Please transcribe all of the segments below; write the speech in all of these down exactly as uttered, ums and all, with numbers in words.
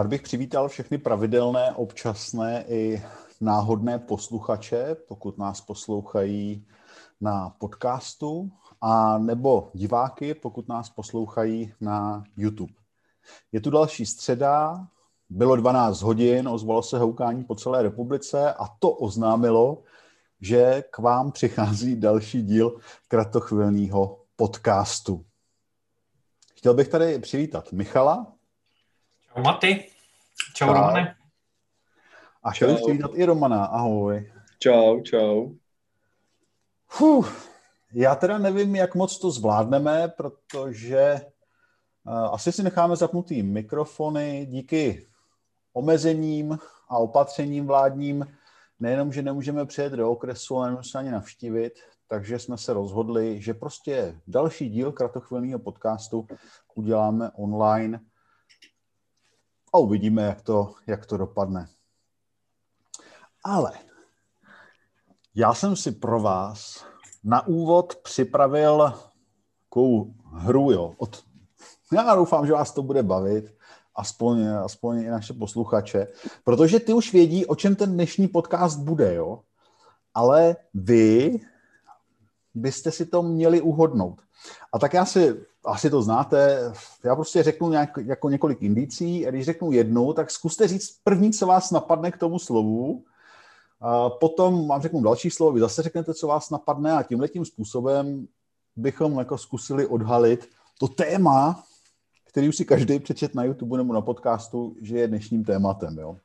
Rád bych přivítal všechny pravidelné, občasné i náhodné posluchače, pokud nás poslouchají na podcastu, a nebo diváky, pokud nás poslouchají na YouTube. Je tu další středa, bylo dvanáct hodin, ozvalo se houkání po celé republice a to oznámilo, že k vám přichází další díl kratochvilného podcastu. Chtěl bych tady přivítat Michala. Čau Maty. Čau, čau. Romane. A chtěl bych přivítat i Romana. Ahoj. Čau, čau. Fuh, já teda nevím, jak moc to zvládneme, protože uh, asi si necháme zapnutý mikrofony díky omezením a opatřením vládním. Nejenom, že nemůžeme přijet do okresu, ale nemůžeme se ani navštívit, takže jsme se rozhodli, že prostě další díl kratochvilného podcastu uděláme online a uvidíme, jak to, jak to dopadne. Ale já jsem si pro vás na úvod připravil takovou hru, jo. Od... Já doufám, že vás to bude bavit, aspoň, aspoň i naše posluchače, protože ty už vědí, o čem ten dnešní podcast bude, jo. Ale vy byste si to měli uhodnout. A tak já si, asi to znáte, já prostě řeknu nějak, jako několik indicí a když řeknu jednu, tak zkuste říct první, co vás napadne k tomu slovu. A potom vám řeknu další slovo, vy zase řeknete, co vás napadne a tímhletím způsobem bychom jako zkusili odhalit to téma, který už si každý přečet na YouTube nebo na podcastu, že je dnešním tématem. Jo?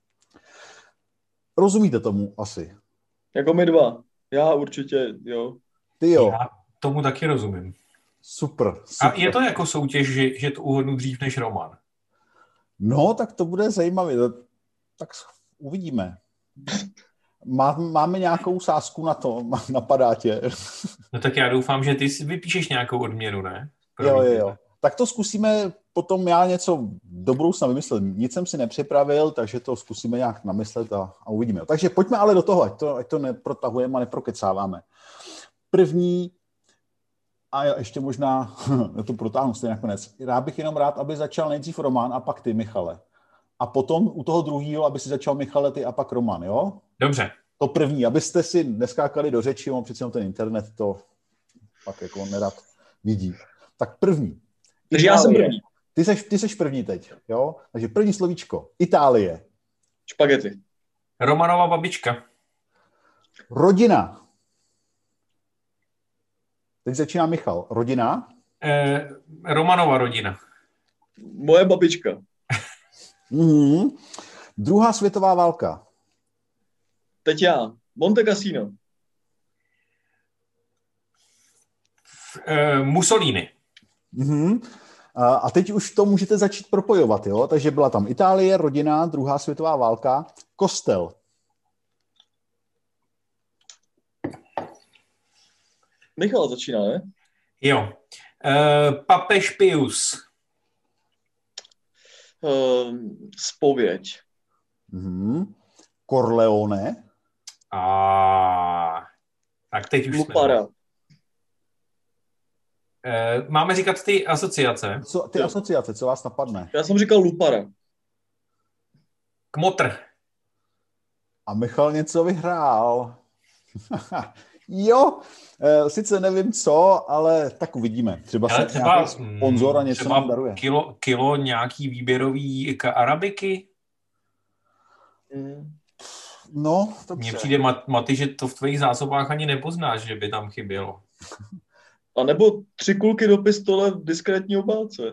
Rozumíte tomu asi? Jako my dva. Já určitě, jo. Ty jo. Já tomu taky rozumím. Super, super. A je to jako soutěž, že, že to uhodnu dřív než Roman? No, tak to bude zajímavé. Tak uvidíme. Má, máme nějakou sázku na to? Napadá tě? No tak já doufám, že ty si vypíšeš nějakou odměnu, ne? Pro jo, jo, jo. Tak to zkusíme potom, já něco do budoucna vymyslím. Nic jsem si nepřipravil, takže to zkusíme nějak namyslet a, a uvidíme. Takže pojďme ale do toho, ať to, ať to neprotahujeme a neprokecáváme. První, a ještě možná to protáhnu stejně nakonec, já bych jenom rád, aby začal nejdřív Roman a pak ty, Michale. A potom u toho druhého, aby si začal Michale ty a pak Roman, jo? Dobře. To první, abyste si neskákali do řeči, on přece ten internet to pak jako nerad vidí. Tak první. Takže já jsem první. Ty seš, ty seš první teď, jo? Takže první slovíčko. Itálie. Špagety. Romanova babička. Rodina. Teď začíná Michal. Rodina. Eh, Romanova rodina. Moje babička. Mm-hmm. Druhá světová válka. Teď já. Monte Cassino. Eh, Mussolini. Mm-hmm. A, a teď už to můžete začít propojovat, jo? Takže byla tam Itálie, rodina, druhá světová válka, kostel. Michal začíná, ne? Jo. Eh, papež Pius. Uh, Zpověď. Mm-hmm. Corleone. A tak teď už Lupara. jsme. Eh, máme říkat ty asociace. Co, ty jo. asociace, co vás napadne? Já jsem říkal Lupara. Kmotr. A Michal něco vyhrál. Jo, sice nevím co, ale tak uvidíme. Třeba se třeba, nějaký sponzor a něco nám daruje. Kilo, kilo nějaký výběrový arabiky? Mm. No, to Mně přijde, Maty, že to v tvých zásobách ani nepoznáš, že by tam chybělo. A nebo tři kulky do pistole v diskrétní obálce.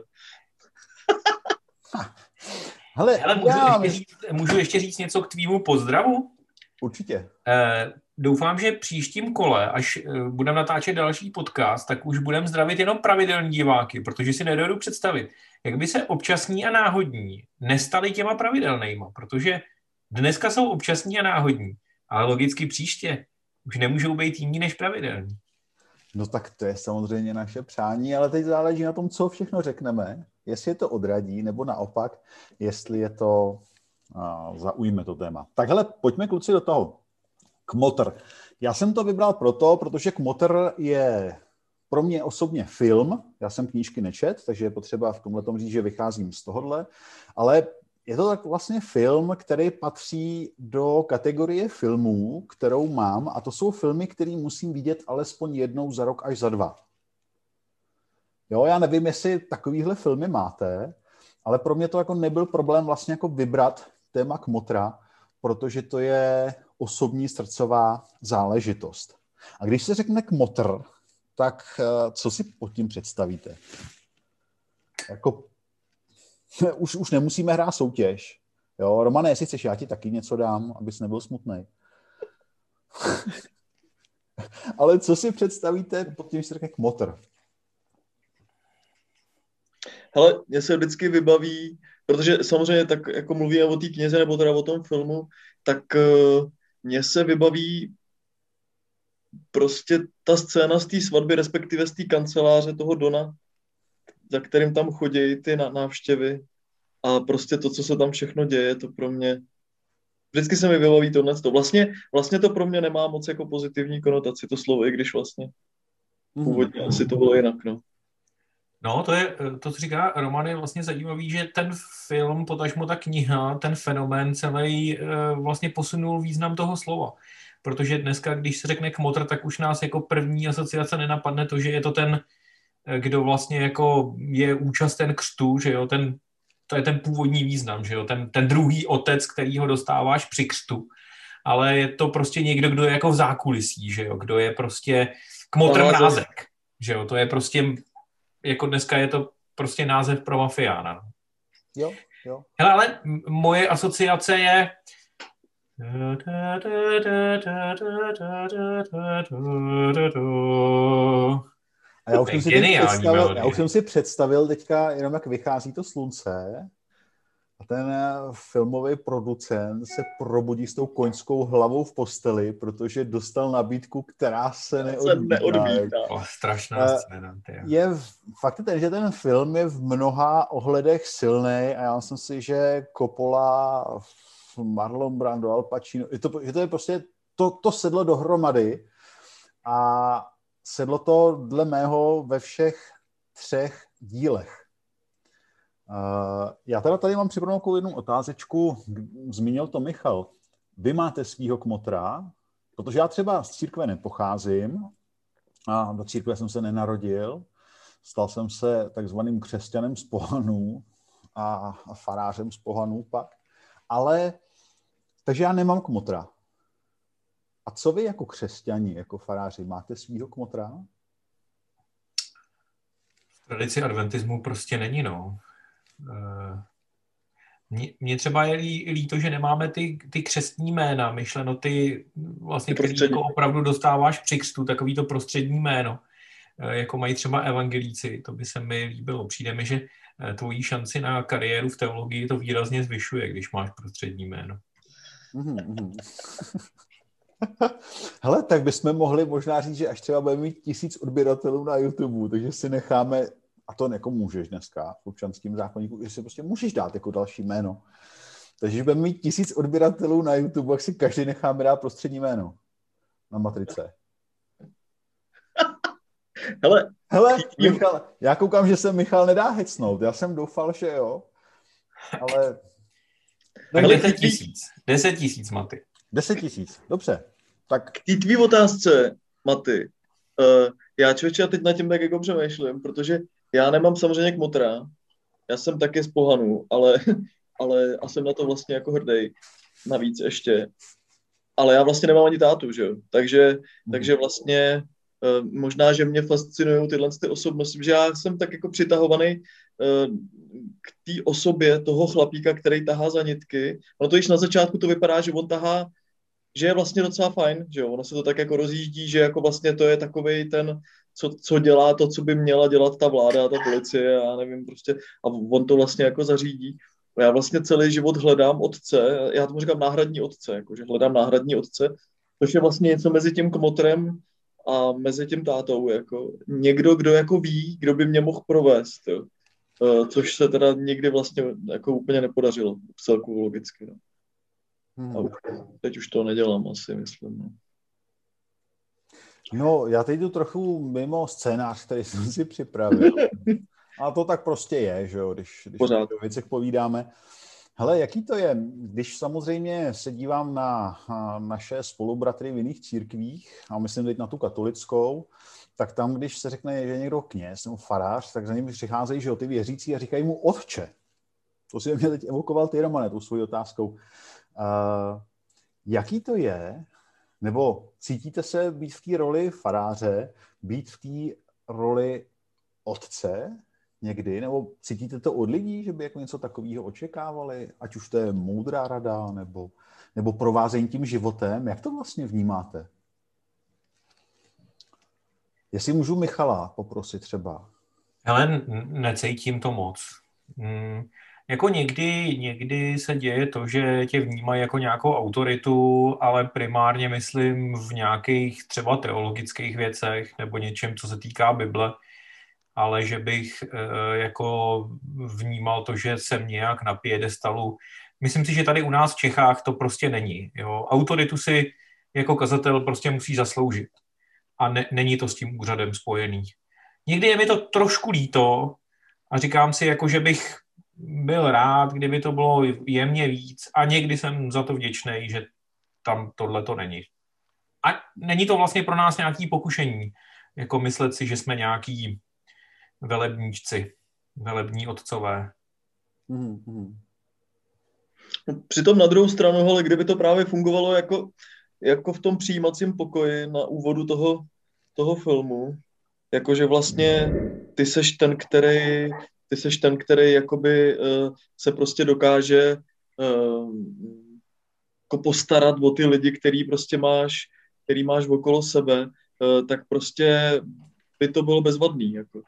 Hele, Hele, můžu, já... ještě říct, můžu ještě říct něco k tvýmu pozdravu? Určitě. Eh, doufám, že příštím kole, až eh, budeme natáčet další podcast, tak už budeme zdravit jenom pravidelní diváky, protože si nedovedu představit, jak by se občasní a náhodní nestali těma pravidelnýma, protože dneska jsou občasní a náhodní, ale logicky příště už nemůžou být jiní než pravidelní. No tak to je samozřejmě naše přání, ale teď záleží na tom, co všechno řekneme, jestli je to odradí, nebo naopak, jestli je to a, zaujme to téma. Tak hele, pojďme kluci do toho. Kmotr. Já jsem to vybral proto, protože Kmotr je pro mě osobně film, já jsem knížky nečet, takže je potřeba v tomhletom říct, že vycházím z tohohle, ale je to tak vlastně film, který patří do kategorie filmů, kterou mám, a to jsou filmy, které musím vidět alespoň jednou za rok až za dva. Jo, já nevím, jestli takovýhle filmy máte, ale pro mě to jako nebyl problém vlastně jako vybrat téma kmotra, protože to je osobní srdcová záležitost. A když se řekne kmotr, tak co si pod tím představíte? Jako, už, už nemusíme hrát soutěž. Jo, Romane, jestli chceš, já ti taky něco dám, abys nebyl smutnej. Ale co si představíte pod tím, že se řekne kmotr? Hele, mně se vždycky vybaví, protože samozřejmě tak jako mluvíme o té knize nebo teda o tom filmu, tak uh, mně se vybaví prostě ta scéna z té svatby, respektive z té kanceláře toho Dona, za kterým tam chodí ty návštěvy a prostě to, co se tam všechno děje, to pro mě vždycky se mi vybaví tohle. Vlastně, vlastně to pro mě nemá moc jako pozitivní konotaci, to slovo, i když vlastně původně mm. asi to bylo jinak, no. No, to je, to, co říká Roman, je vlastně zajímavý, že ten film, potažmo ta kniha, ten fenomén celý vlastně posunul význam toho slova. Protože dneska, když se řekne kmotr, tak už nás jako první asociace nenapadne to, že je to ten, kdo vlastně jako je účasten křtu, že jo, ten, to je ten původní význam, že jo, ten, ten druhý otec, který ho dostáváš při křtu. Ale je to prostě někdo, kdo je jako v zákulisí, že jo, kdo je prostě kmotr mrázek, že jo, to je prostě jako dneska je to prostě název pro mafiána. Jo, jo. Hele, ale moje asociace je a já už, jsem si představil, já už jsem si představil teďka jenom, jak vychází to slunce a ten filmový producent se probudí s tou koňskou hlavou v posteli, protože dostal nabídku, která se neodmítá. Oh, strašná scéna. Je fakt ten, že ten film je v mnoha ohledech silný a já myslím si, že Coppola, Marlon Brando, Al Pacino, je to, je to je prostě, to, to sedlo dohromady a sedlo to dle mého ve všech třech dílech. Uh, já teda tady mám připravenou jednu otázečku, zmínil to Michal. Vy máte svýho kmotra, protože já třeba z církve nepocházím a do církve jsem se nenarodil, stal jsem se takzvaným křesťanem z pohanů a, a farářem z pohanů pak, ale takže já nemám kmotra. A co vy jako křesťani, jako faráři, máte svýho kmotra? V tradici adventismu prostě není, no. Mně třeba je lí, líto, že nemáme ty, ty křestní jména, myšleno ty, vlastně, ty který jako opravdu dostáváš při křtu, takový to prostřední jméno, jako mají třeba evangelíci, to by se mi líbilo. Přijde mi, že tvojí šanci na kariéru v teologii to výrazně zvyšuje, když máš prostřední jméno. Mm-hmm. Hele, tak bychom mohli možná říct, že až třeba budeme mít tisíc odběratelů na YouTube, takže si necháme, a to jako můžeš dneska v občanském zákoníku, že si prostě můžeš dát jako další jméno. Takže když budeme mít tisíc odběratelů na YouTube, tak si každý necháme dát prostřední jméno na matrice. Hele, Hele Michal, já koukám, že se Michal nedá hecnout. Já jsem doufal, že jo, ale... Tak deset tisíc. Deset tisíc, Maty. Deset tisíc, dobře. Tak... K té tvý otázce, Maty, uh, já člověče, já teď nad tím tak jako přemýšlím, protože já nemám samozřejmě kmotra, já jsem taky z pohanů, ale, ale a jsem na to vlastně jako hrdý, navíc ještě. Ale já vlastně nemám ani tátu, že jo, takže, hmm. takže vlastně uh, možná, že mě fascinují tyhle ty osobnosti, že já jsem tak jako přitahovaný uh, k té osobě toho chlapíka, který tahá za nitky. Ono to již na začátku to vypadá, že on tahá, že je vlastně docela fajn, že jo, ono se to tak jako rozjíždí, že jako vlastně to je takovej ten, co, co dělá to, co by měla dělat ta vláda a ta policie, já nevím prostě, a on to vlastně jako zařídí. A já vlastně celý život hledám otce, já tomu říkám náhradní otce, jako, že hledám náhradní otce, což je vlastně něco mezi tím kmotrem a mezi tím tátou, jako někdo, kdo jako ví, kdo by mě mohl provést, jo. Uh, což se teda nikdy vlastně jako úplně nepodařilo, celku logicky, no. Hmm. A teď už to nedělám asi, myslím. No. no, já teď jdu trochu mimo scénář, který jsem si připravil. A to tak prostě je, že jo, když, když o věcech povídáme. Hele, jaký to je, když samozřejmě se dívám na naše spolubratry v jiných církvích, a myslím teď na tu katolickou, tak tam, když se řekne, že je někdo kněz nebo farář, tak za ním přicházejí, že jo, ty věřící a říkají mu otče. To si mě teď evokoval ty, Romane, tou svojí otázkou. Uh, jaký to je, nebo cítíte se být v té roli faráře, být v té roli otce někdy, nebo cítíte to od lidí, že by jako něco takového očekávali, ať už to je moudrá rada, nebo, nebo provázení tím životem, jak to vlastně vnímáte? Jestli můžu Michala poprosit třeba. Hele, necítím to moc. Hmm. Jako někdy, někdy se děje to, že tě vnímají jako nějakou autoritu, ale primárně myslím v nějakých třeba teologických věcech nebo něčem, co se týká Bible, ale že bych e, jako vnímal to, že jsem nějak na piedestalu. Myslím si, že tady u nás v Čechách to prostě není. Jo? Autoritu si jako kazatel prostě musí zasloužit a ne, není to s tím úřadem spojený. Někdy je mi to trošku líto a říkám si, jako, že bych byl rád, kdyby to bylo jemně víc a někdy jsem za to vděčný, že tam tohle to není. A není to vlastně pro nás nějaký pokušení, jako myslet si, že jsme nějaký velebníčci, velební otcové. Mm-hmm. Přitom na druhou stranu, ale kdyby to právě fungovalo jako, jako v tom přijímacím pokoji na úvodu toho, toho filmu, jakože vlastně ty seš ten, který ty seš ten, který jakoby uh, se prostě dokáže uh, jako postarat o ty lidi, který prostě máš, který máš okolo sebe, uh, tak prostě by to bylo bezvadný. Jako.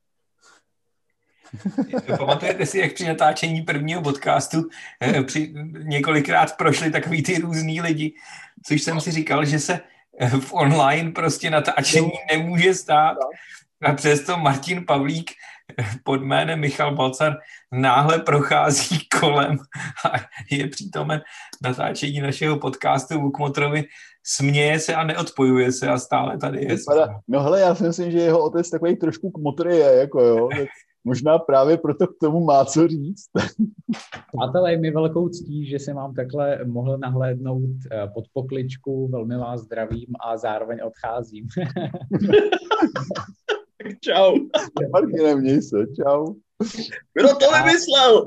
Pamatujete si, jak při natáčení prvního podcastu při, několikrát prošli takový ty různý lidi, což jsem si říkal, že se v online prostě natáčení nemůže stát. A přesto Martin Pavlík pod jménem Michal Balcar náhle prochází kolem a je přítomen natáčení našeho podcastu Vuk Motrovi, směje se a neodpojuje se a stále tady je. No hele, já si myslím, že jeho otec takový trošku k motry je, jako jo, tak možná právě proto k tomu má co říct. Přátelé, je mi velkou ctí, že se mám takhle mohl nahlédnout pod pokličku, velmi vás zdravím a zároveň odcházím. Čau. Martine, měj se, čau. Kdo to vymyslel?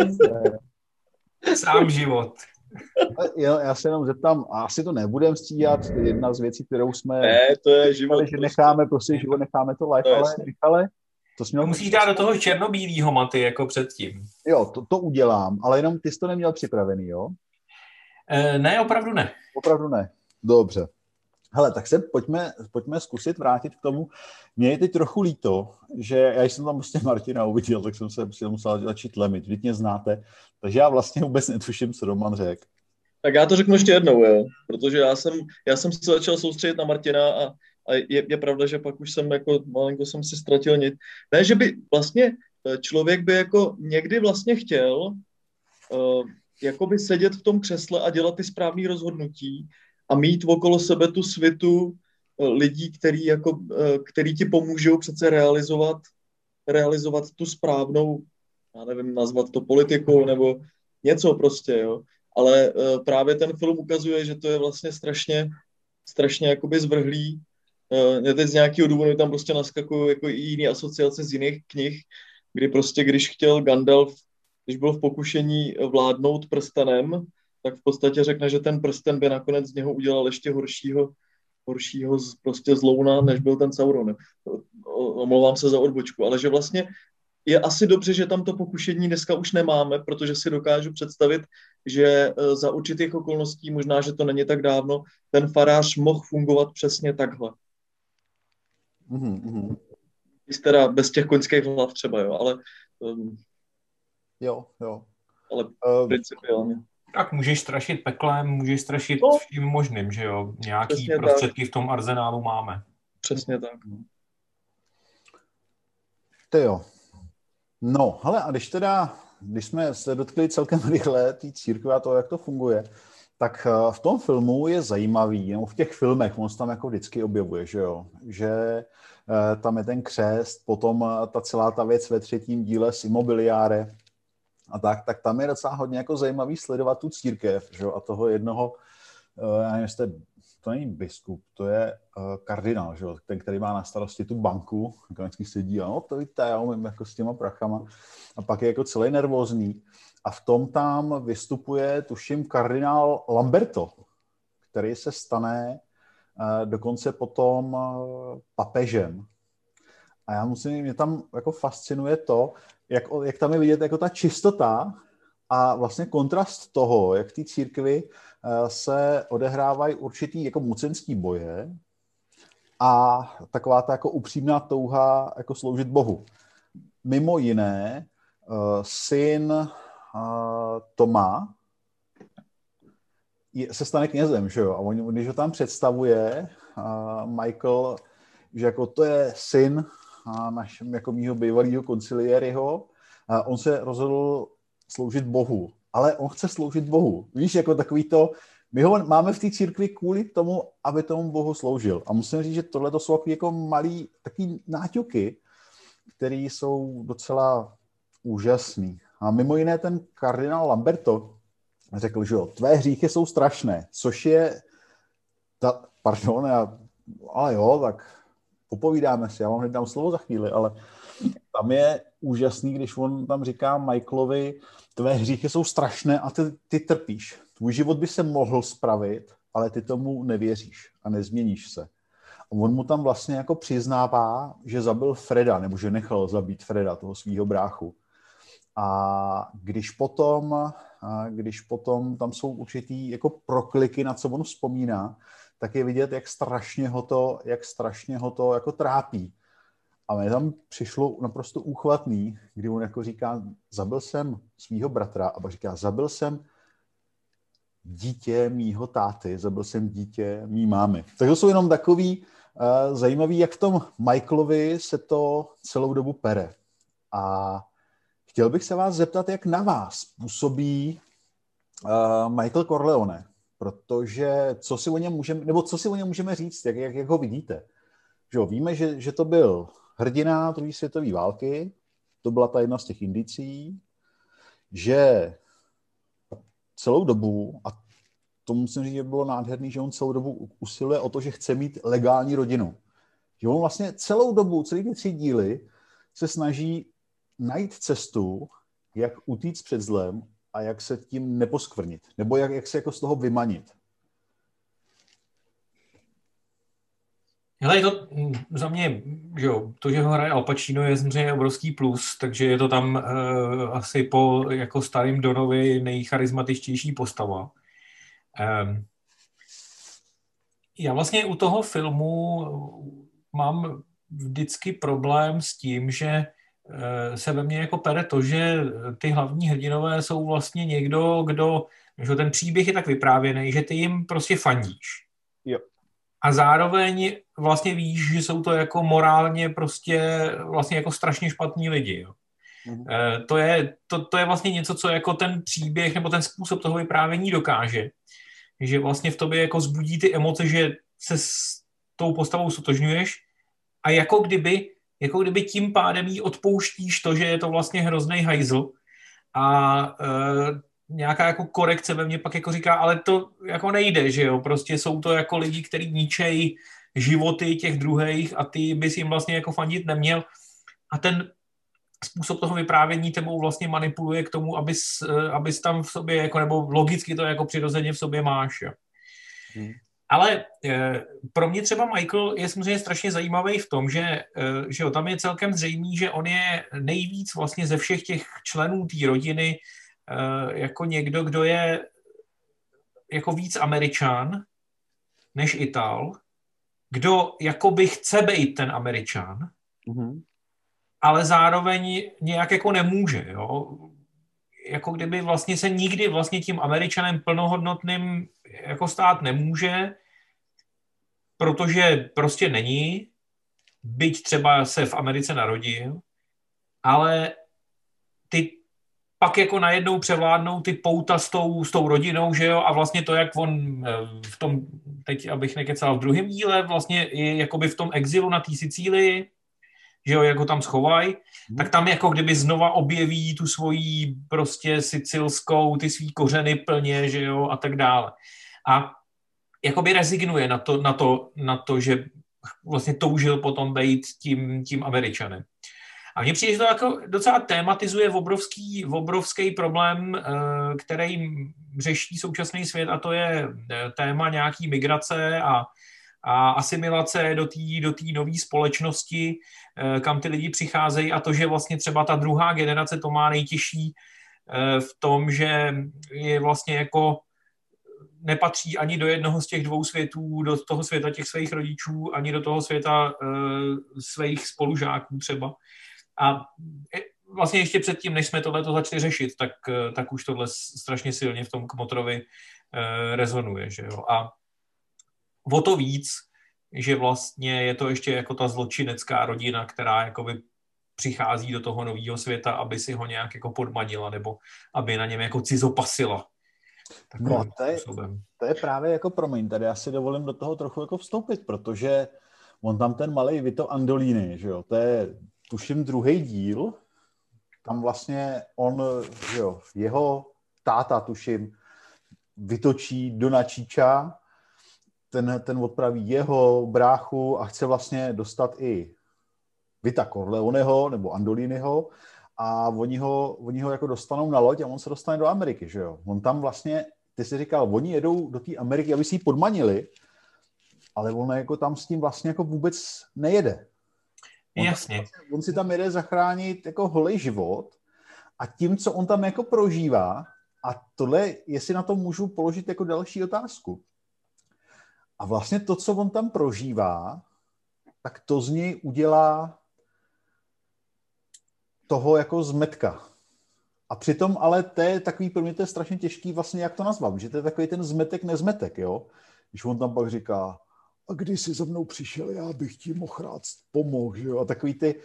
Sám život. Já, já se jenom zeptám, asi to nebudem stříhat, to je jedna z věcí, kterou jsme... Ne, to je život. Že necháme prostě život, necháme to live, to ale Michale, to jsi měl... Musíš dát do toho černobílýho, Maty, jako předtím. Jo, to, to udělám, ale jenom ty jsi to neměl připravený, jo? E, ne, opravdu ne. Opravdu ne, dobře. Hele, tak se pojďme, pojďme zkusit vrátit k tomu. Mně je teď trochu líto, že já jsem tam prostě Martina uviděl, tak jsem se prostě musel začít lemit. Vždyť mě znáte, takže já vlastně vůbec netuším, co Roman řekl. Tak já to řeknu ještě jednou, jo, protože já jsem, já jsem se začal soustředit na Martina a, a je, je pravda, že pak už jsem jako malinko jsem si ztratil nit. Ne, že by vlastně člověk by jako někdy vlastně chtěl uh, jakoby sedět v tom křesle a dělat ty správné rozhodnutí, a mít okolo sebe tu svitu lidí, který, jako, který ti pomůžou přece realizovat, realizovat tu správnou, já nevím, nazvat to politikou nebo něco prostě, jo. Ale právě ten film ukazuje, že to je vlastně strašně, strašně jakoby zvrhlý. Já teď z nějakého důvodu tam prostě naskakují jako i jiné asociace z jiných knih, kdy prostě, když chtěl Gandalf, když byl v pokušení vládnout prstenem, tak v podstatě řekne, že ten prsten by nakonec z něho udělal ještě horšího, horšího z, prostě zlouna, než byl ten Sauron. Omlouvám se za odbočku, ale že vlastně je asi dobře, že tam to pokušení dneska už nemáme, protože si dokážu představit, že za určitých okolností, možná, že to není tak dávno, ten farář mohl fungovat přesně takhle. Mm-hmm. Teda bez těch koňských hlav třeba, jo, ale... Um, jo, jo. Ale um, principiálně. Tak můžeš strašit peklem, můžeš strašit no, vším možným, že jo? Nějaký přesně prostředky tak. v tom arzenálu máme. Přesně tak. Ty jo. No, hele, a když teda, když jsme se dotkli celkem rychle té církve a toho, jak to funguje, tak v tom filmu je zajímavý, nebo v těch filmech, on se tam jako vždycky objevuje, že jo, že tam je ten křest, potom ta celá ta věc ve třetím díle s imobiliáre, a tak, tak tam je docela hodně jako zajímavý sledovat tu církev, že? A toho jednoho, já nevím, jestli to není biskup, to je uh, kardinál, že? Ten, který má na starosti tu banku, vždycky sedí a no to víte, já umím jako s těma prachama a pak je jako celý nervózní a v tom tam vystupuje, tuším, kardinál Lamberto, který se stane uh, dokonce potom uh, papežem. A já musím, mě tam jako fascinuje to, jak, jak tam je vidět jako ta čistota a vlastně kontrast toho, jak v té církvi se odehrávají určitý jako mocenský boje a taková ta jako upřímná touha jako sloužit Bohu. Mimo jiné, syn Toma se stane knězem, že jo? A on, když ho tam představuje Michael, že jako to je syn našem jako mýho bývalého konciliéryho, on se rozhodl sloužit Bohu, ale on chce sloužit Bohu. Víš, jako takový to, my ho máme v té církvi kvůli tomu, aby tomu Bohu sloužil. A musím říct, že tohle to jsou takový jako malý, takový náťuky, které jsou docela úžasný. A mimo jiné ten kardinál Lamberto řekl, že jo, tvé hříchy jsou strašné, což je, ta, pardon, já, ale jo, tak popovídáme si, já vám hned dám slovo za chvíli, ale tam je úžasný, když on tam říká Michaelovi, tvé hříchy jsou strašné a ty, ty trpíš. Tvůj život by se mohl spravit, ale ty tomu nevěříš a nezměníš se. A on mu tam vlastně jako přiznává, že zabil Freda, nebo že nechal zabít Freda, toho svýho bráchu. A když potom, a když potom tam jsou určitý jako prokliky, na co on vzpomíná, tak je vidět, jak strašně ho to, jak strašně ho to jako trápí. A mě tam přišlo naprosto úchvatný, kdy on jako říká, zabil jsem svýho bratra, a pak říká, zabil jsem dítě mýho táty, zabil jsem dítě mý mámy. Tak to jsou jenom takový uh, zajímavý, jak v tom Michaelovi se to celou dobu pere. A chtěl bych se vás zeptat, jak na vás působí uh, Michael Corleone, protože co si o něm můžeme, nebo co si o něm můžeme říct, jak, jak, jak ho vidíte? Že jo, víme, že, že to byl hrdina druhé světové války, to byla ta jedna z těch indicí, že celou dobu, a to musím říct, že bylo nádherný, že on celou dobu usiluje o to, že chce mít legální rodinu. Že on vlastně celou dobu, celý ty tři díly se snaží najít cestu, jak utíct před zlem a jak se tím neposkvrnit, nebo jak, jak se jako z toho vymanit. Hele, je to za mě, že jo, to, že ho hraje Al Pacino, je samozřejmě obrovský plus, takže je to tam uh, asi po jako starým Donovi nejcharismatičtější postava. Um, já vlastně u toho filmu mám vždycky problém s tím, že uh, se ve mně jako pere to, že ty hlavní hrdinové jsou vlastně někdo, kdo, že ten příběh je tak vyprávěný, že ty jim prostě fandíš. Jo. A zároveň vlastně víš, že jsou to jako morálně prostě vlastně jako strašně špatní lidi. Jo. Mm. E, to, je, to, to je vlastně něco, co jako ten příběh nebo ten způsob toho vyprávění dokáže. Že vlastně v tobě jako zbudí ty emoce, že se s tou postavou sotožňuješ a jako kdyby, jako kdyby tím pádem jí odpouštíš to, že je to vlastně hroznej hajzl a e, nějaká jako korekce ve mně pak jako říká, ale to jako nejde, že jo, prostě jsou to jako lidi, kteří ničejí životy těch druhých a ty bys jim vlastně jako fandit neměl a ten způsob toho vyprávění tebou vlastně manipuluje k tomu, abys, abys tam v sobě, jako, nebo logicky to jako přirozeně v sobě máš, jo. Hmm. Ale e, pro mě třeba Michael je samozřejmě strašně zajímavý v tom, že, e, že jo, tam je celkem zřejmý, že on je nejvíc vlastně ze všech těch členů té rodiny jako někdo, kdo je jako víc Američan než Ital, kdo jakoby chce být ten Američan, mm-hmm. ale zároveň nějak jako nemůže, jo. Jako kdyby vlastně se nikdy vlastně tím Američanem plnohodnotným jako stát nemůže, protože prostě není, byť třeba se v Americe narodil, ale ty pak jako najednou převládnou ty pouta s tou, s tou rodinou, že jo, a vlastně to, jak on v tom, teď abych nekecal v druhém díle, vlastně je jakoby v tom exilu na té Sicílii, že jo, jak ho tam schovají, Hmm. tak tam jako kdyby znova objeví tu svoji prostě sicilskou, ty svý kořeny plně, že jo, a tak dále. A jakoby rezignuje na to, na to, na to že vlastně toužil potom být tím, tím Američanem. A mně přijde, že to jako docela tématizuje obrovský, obrovský problém, který řeší současný svět, a to je téma nějaký migrace a, a asimilace do té do té nové společnosti, kam ty lidi přicházejí, a to, že vlastně třeba ta druhá generace to má nejtěžší v tom, že je vlastně jako nepatří ani do jednoho z těch dvou světů, do toho světa těch svých rodičů, ani do toho světa uh, svých spolužáků třeba. A vlastně ještě předtím, než jsme tohleto začali řešit, tak, tak už tohle strašně silně v tom Kmotrovi uh, rezonuje. Že jo? A o to víc, že vlastně je to ještě jako ta zločinecká rodina, která jakoby přichází do toho nového světa, aby si ho nějak jako podmanila, nebo aby na něm jako cizopasila. No, to je, to je právě jako, promiň, tady já si dovolím do toho trochu jako vstoupit, protože on tam ten malej Vito Andolini, že jo, to je tuším druhý díl, tam vlastně on, že jo, jeho táta tuším vytočí Dona Čiča, ten, ten odpraví jeho bráchu a chce vlastně dostat i Vita Corleoneho nebo Andoliniho, a oni ho, oni ho jako dostanou na loď a on se dostane do Ameriky, že jo. On tam vlastně, ty jsi říkal, oni jedou do té Ameriky, aby si ji podmanili, ale on jako tam s tím vlastně jako vůbec nejede. On, Jasně. On si tam jede zachránit jako holej život a tím, co on tam jako prožívá, a tohle, jestli na to můžu položit jako další otázku. A vlastně to, co on tam prožívá, tak to z něj udělá toho jako zmetka. A přitom, ale to je takový, pro mě to je strašně těžký vlastně, jak to nazvat, že to je takový ten zmetek nezmetek, jo? Když on tam pak říká, a když jsi za mnou přišel, já bych ti mohl rád pomohl, jo? A takový ty...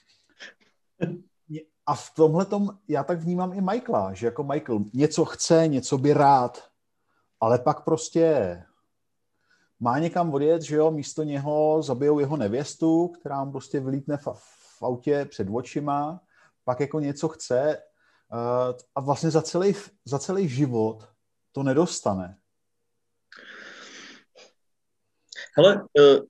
A v tomhletom já tak vnímám i Michaela, že jako Michael něco chce, něco by rád, ale pak prostě má někam odjet, že jo, místo něho zabijou jeho nevěstu, která mu prostě vylítne v, v autě před očima, pak jako něco chce uh, a vlastně za celý, za celý život to nedostane. Hele,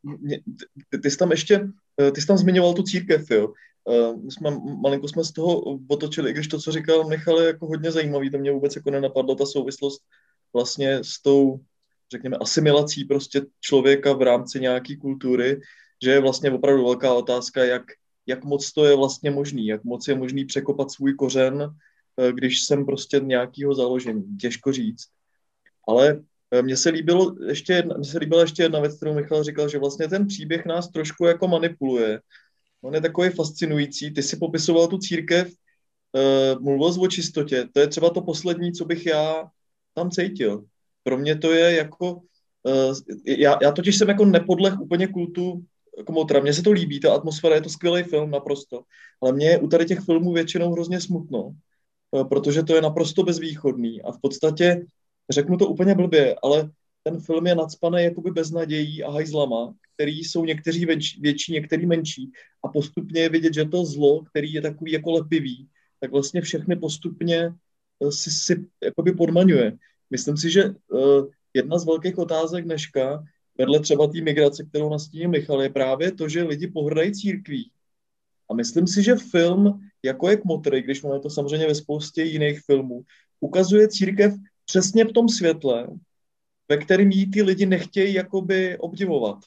ty, ty jsi tam ještě, ty jsi tam zmiňoval tu církev, jo. My jsme, malinko jsme z toho otočili, i když to, co říkal Michal, je jako hodně zajímavý, to mě vůbec jako nenapadlo, ta souvislost vlastně s tou, řekněme, asimilací prostě člověka v rámci nějaké kultury, že je vlastně opravdu velká otázka, jak, jak moc to je vlastně možný, jak moc je možný překopat svůj kořen, když jsem prostě nějakýho založení, těžko říct. Ale mně se líbilo ještě jedna, mně se líbila ještě jedna věc, kterou Michal říkal, že vlastně ten příběh nás trošku jako manipuluje. On je takový fascinující. Ty si popisoval tu církev, uh, mluvil jsi o čistotě. To je třeba to poslední, co bych já tam cítil. Pro mě to je jako... Uh, já, já totiž jsem jako nepodleh úplně kultu Kmotra. Mně se to líbí, ta atmosféra, je to skvělý film naprosto. Ale mně je u tady těch filmů většinou hrozně smutno, uh, protože to je naprosto bezvýchodný. A v podstatě, řeknu to úplně blbě, ale ten film je nacpaný jakoby beznadějí a hajzlama, který jsou někteří větší, větší, některý menší, a postupně je vidět, že to zlo, který je takový jako lepivý, tak vlastně všechny postupně si, si jakoby podmaňuje. Myslím si, že uh, jedna z velkých otázek dneška, vedle třeba té migrace, kterou nastíní Michal, je právě to, že lidi pohrdají církví. A myslím si, že film, jako je Kmotr, když máme to samozřejmě ve spoustě jiných filmů, ukazuje církev přesně v tom světle, ve kterém jí ty lidi nechtějí jakoby obdivovat.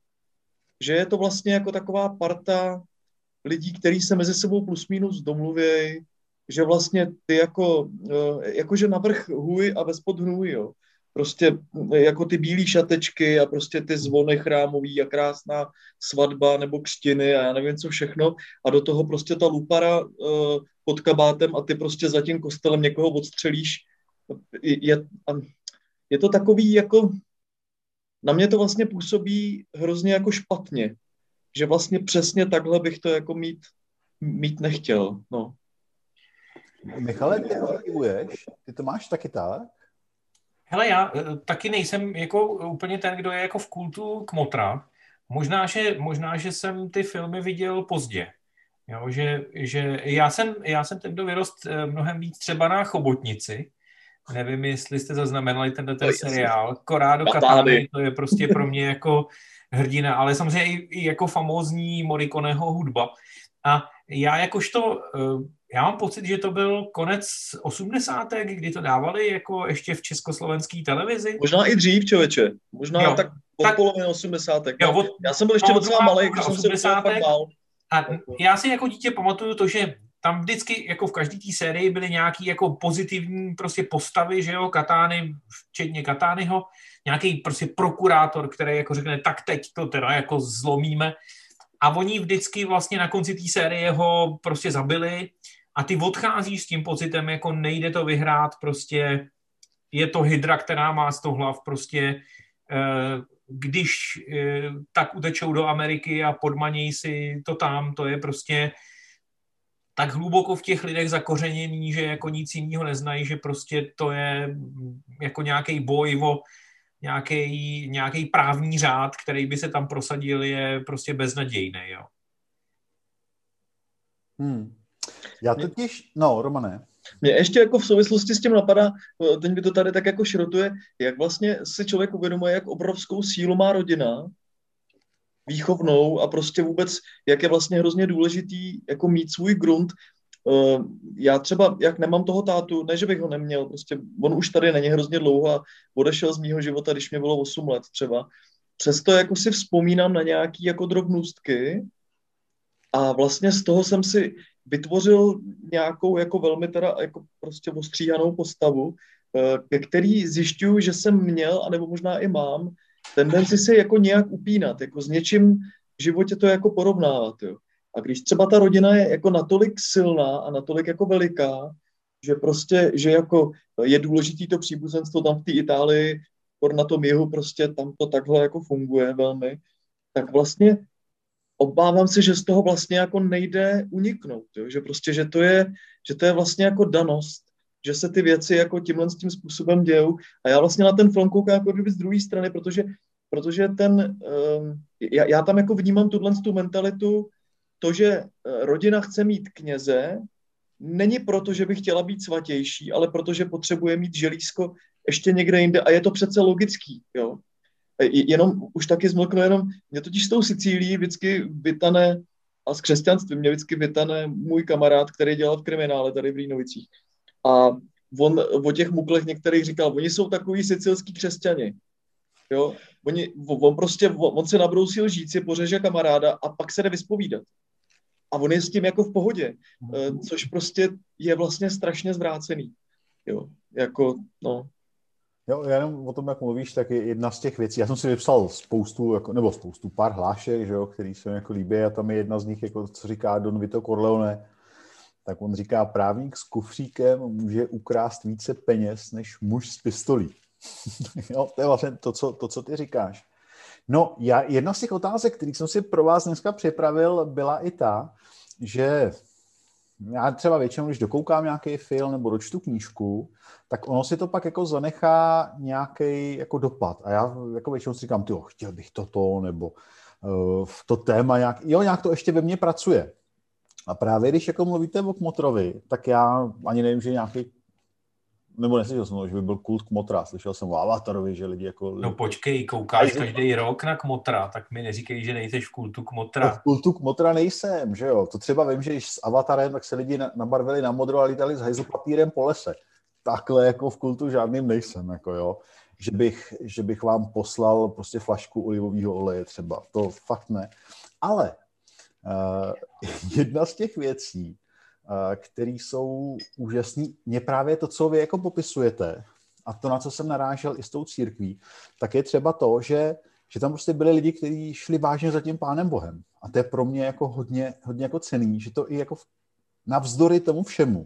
Že je to vlastně jako taková parta lidí, kteří se mezi sebou plus minus domluvějí, že vlastně ty jako, jakože navrch hůj a vespod hnůj, jo. Prostě jako ty bílý šatečky a prostě ty zvony chrámový a krásná svatba nebo křtiny a já nevím co všechno, a do toho prostě ta lupara uh, pod kabátem a ty prostě za tím kostelem někoho odstřelíš. Je, je to takový jako... Na mě to vlastně působí hrozně jako špatně, že vlastně přesně takhle bych to jako mít, mít nechtěl, no. Michale, ty to aktivuješ? Ty to máš taky tak? Hele, já taky nejsem jako úplně ten, kdo je jako v kultu Kmotra, Možná že, možná, že jsem ty filmy viděl pozdě. Jo, že, že já jsem, já jsem tento vyrost mnohem víc třeba na Chobotnici. Nevím, jestli jste zaznamenali tenhle ten seriál. Corrado Catani, to je prostě pro mě jako hrdina, ale samozřejmě i, i jako famózní Morriconeho hudba. A já jakožto, já mám pocit, že to byl konec osmdesátek, kdy to dávali jako ještě v československé televizi. Možná i dřív, člověče. Možná jo, tak od tak, poloviny osmdesátek. Jo, od, já jsem byl ještě docela malý, když jsem se fakt bál. A já si jako dítě pamatuju to, že tam vždycky jako v každé té sérii byly nějaký jako pozitivní prostě postavy, že jo, Catani, včetně Cataniho, nějaký prostě prokurátor, který jako řekne, tak teď to teda jako zlomíme. A oni vždycky vlastně na konci té série ho prostě zabili a ty odcházíš s tím pocitem, jako nejde to vyhrát, prostě je to hydra, která má sto hlav, prostě když tak utečou do Ameriky a podmanějí si to tam, to je prostě tak hluboko v těch lidech zakořeněný, že jako nic jiného neznají, že prostě to je jako nějaký boj o nějaký, nějaký právní řád, který by se tam prosadil, je prostě beznadějný, jo. Hmm. Já totiž, no, Romane. Mě ještě jako v souvislosti s tím napadá, teď mi to tady tak jako šrotuje, jak vlastně si člověk uvědomuje, jak obrovskou sílu má rodina, výchovnou a prostě vůbec, jak je vlastně hrozně důležitý jako mít svůj grunt. Já třeba, jak nemám toho tátu, ne, že bych ho neměl, prostě on už tady není hrozně dlouho a odešel z mýho života, když mě bylo osm let třeba. Přesto jako si vzpomínám na nějaký jako drobnůstky a vlastně z toho jsem si vytvořil nějakou jako velmi teda jako prostě ostříhanou postavu, ke který zjišťuju, že jsem měl, anebo možná i mám, tendenci se jako nějak upínat, jako s něčím v životě to jako porovnávat, jo. A když třeba ta rodina je jako natolik silná a natolik jako veliká, že prostě, že jako je důležitý to příbuzenstvo tam v té Itálii, na tom jihu prostě tam to takhle jako funguje velmi, tak vlastně obávám se, že z toho vlastně jako nejde uniknout, jo? Že prostě, že to je, že to je vlastně jako danost, že se ty věci jako tímhle s tím způsobem dějou a já vlastně na ten film koukám jako kdyby z druhé strany, protože, protože ten, um, já, já tam jako vnímám tuhle tu mentalitu, to, že rodina chce mít kněze, není proto, že by chtěla být svatější, ale protože potřebuje mít želízko ještě někde jinde a je to přece logický, jo. Jenom, už taky zmlknu, jenom, mě totiž s tou Sicílií vždycky vytane, a s křesťanstvím mě vždycky vytane můj kamarád, který dělal v kriminále tady v Rýnovicích. A on o těch muklech některých říkal, oni jsou takový sicilský křesťani. Jo? Oni, on prostě, on, on se nabrousil žít, si pořeže kamaráda a pak se jde vyspovídat. A on je s tím jako v pohodě, což prostě je vlastně strašně zvrácený. Jo, jako, no. Jo, jenom o tom, jak mluvíš, tak je jedna z těch věcí. Já jsem si vypsal spoustu, jako, nebo spoustu, pár hlášek, že jo, který se mi jako líbí a tam je jedna z nich, jako, co říká Don Vito Corleone, tak on říká, právník s kufříkem může ukrást více peněz než muž s pistolí. Jo, to je vlastně to co, to, co ty říkáš. No, já, jedna z těch otázek, který jsem si pro vás dneska připravil, byla i ta, že já třeba většinou, když dokoukám nějaký film nebo dočtu knížku, tak ono si to pak jako zanechá nějaký jako dopad. A já jako většinou si říkám, tyjo, chtěl bych toto, nebo uh, to téma nějak, jo, nějak to ještě ve mně pracuje. A právě když jako mluvíte o Kmotrovi, tak já ani nevím, že nějaký, nebo neslyšel jsem, že by byl kult Kmotra, slyšel jsem o Avatarovi, že lidi jako... No počkej, koukáš každý rok na Kmotra, tak mi neříkej, že nejseš v kultu Kmotra. No v kultu Kmotra nejsem, že jo, to třeba vím, že když s Avatarem, tak se lidi nabarvili na modro a lítali s hajzlopapírem po lese. Takhle jako v kultu žádným nejsem, jako jo, že bych, že bych vám poslal prostě flašku olivového oleje třeba, to fakt ne. Ale uh, jedna z těch věcí, které jsou úžasný. Mě právě to, co vy jako popisujete, a to, na co jsem narážel i s tou církví, tak je třeba to, že, že tam prostě byli lidi, kteří šli vážně za tím Pánem Bohem. A to je pro mě jako hodně, hodně jako cenný, že to i jako navzdory tomu všemu.